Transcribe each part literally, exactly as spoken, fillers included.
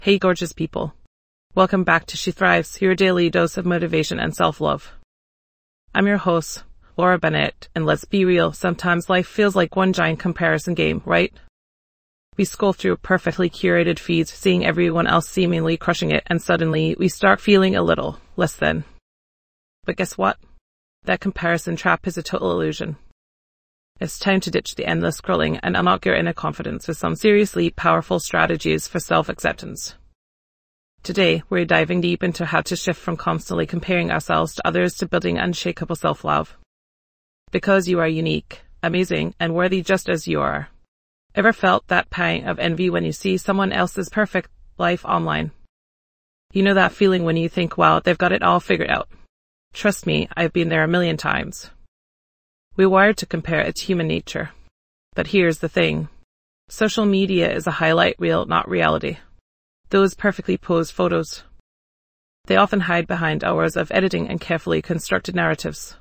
Hey gorgeous people. Welcome back to She Thrives, your daily dose of motivation and self-love. I'm your host, Laura Bennett, and let's be real, sometimes life feels like one giant comparison game, right? We scroll through perfectly curated feeds, seeing everyone else seemingly crushing it, and suddenly we start feeling a little less than. But guess what? That comparison trap is a total illusion. It's time to ditch the endless scrolling and unlock your inner confidence with some seriously powerful strategies for self-acceptance. Today, we're diving deep into how to shift from constantly comparing ourselves to others to building unshakable self-love. Because you are unique, amazing, and worthy just as you are. Ever felt that pang of envy when you see someone else's perfect life online? You know that feeling when you think, wow, they've got it all figured out. Trust me, I've been there a million times. We're wired to compare, it's human nature. But here's the thing. Social media is a highlight reel, not reality. Those perfectly posed photos. They often hide behind hours of editing and carefully constructed narratives.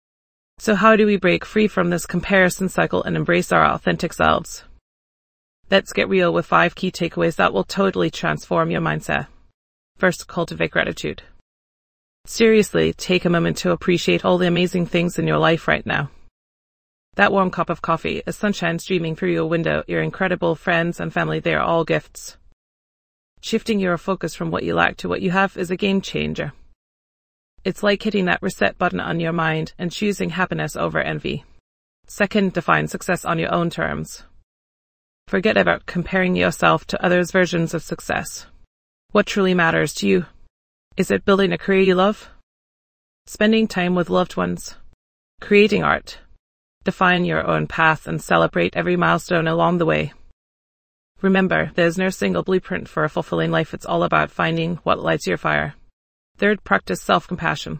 So how do we break free from this comparison cycle and embrace our authentic selves? Let's get real with five key takeaways that will totally transform your mindset. First, cultivate gratitude. Seriously, take a moment to appreciate all the amazing things in your life right now. That warm cup of coffee, a sunshine streaming through your window, your incredible friends and family, they are all gifts. Shifting your focus from what you lack to what you have is a game changer. It's like hitting that reset button on your mind and choosing happiness over envy. Second, define success on your own terms. Forget about comparing yourself to others' versions of success. What truly matters to you? Is it building a career you love? Spending time with loved ones? Creating art? Define your own path and celebrate every milestone along the way. Remember, there's no single blueprint for a fulfilling life. It's all about finding what lights your fire. Third, practice self-compassion.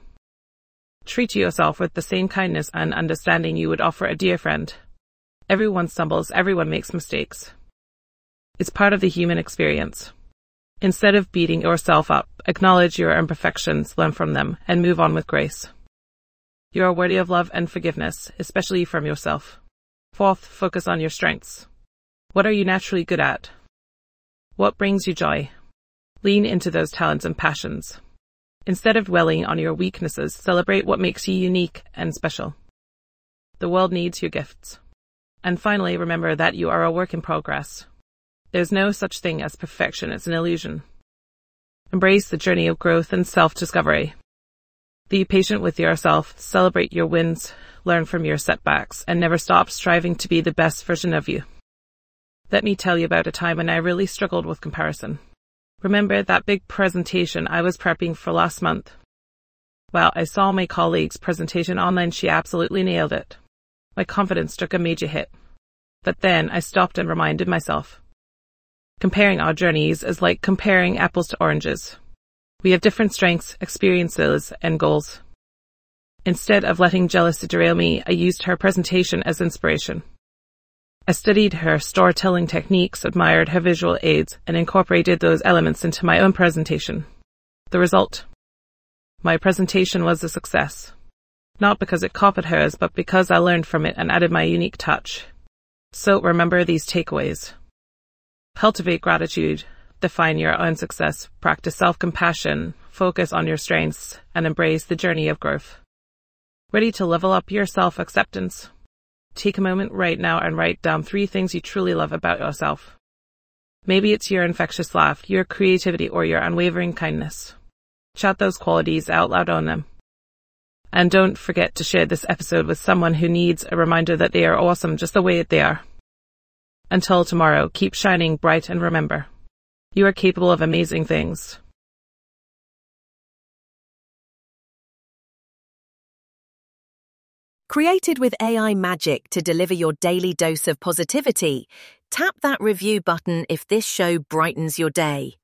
Treat yourself with the same kindness and understanding you would offer a dear friend. Everyone stumbles, everyone makes mistakes. It's part of the human experience. Instead of beating yourself up, acknowledge your imperfections, learn from them, and move on with grace. You are worthy of love and forgiveness, especially from yourself. Fourth, focus on your strengths. What are you naturally good at? What brings you joy? Lean into those talents and passions. Instead of dwelling on your weaknesses, celebrate what makes you unique and special. The world needs your gifts. And finally, remember that you are a work in progress. There's no such thing as perfection, it's an illusion. Embrace the journey of growth and self-discovery. Be patient with yourself, celebrate your wins, learn from your setbacks, and never stop striving to be the best version of you. Let me tell you about a time when I really struggled with comparison. Remember that big presentation I was prepping for last month? Well, I saw my colleague's presentation online, she absolutely nailed it. My confidence took a major hit. But then I stopped and reminded myself. Comparing our journeys is like comparing apples to oranges. We have different strengths, experiences, and goals. Instead of letting jealousy derail me, I used her presentation as inspiration. I studied her storytelling techniques, admired her visual aids, and incorporated those elements into my own presentation. The result? My presentation was a success. Not because it copied hers, but because I learned from it and added my unique touch. So remember these takeaways. Cultivate gratitude. Define your own success, practice self-compassion, focus on your strengths, and embrace the journey of growth. Ready to level up your self-acceptance? Take a moment right now and write down three things you truly love about yourself. Maybe it's your infectious laugh, your creativity, or your unwavering kindness. Shout those qualities out loud on them. And don't forget to share this episode with someone who needs a reminder that they are awesome just the way they are. Until tomorrow, keep shining bright and remember, you are capable of amazing things. Created with A I magic to deliver your daily dose of positivity, tap that review button if this show brightens your day.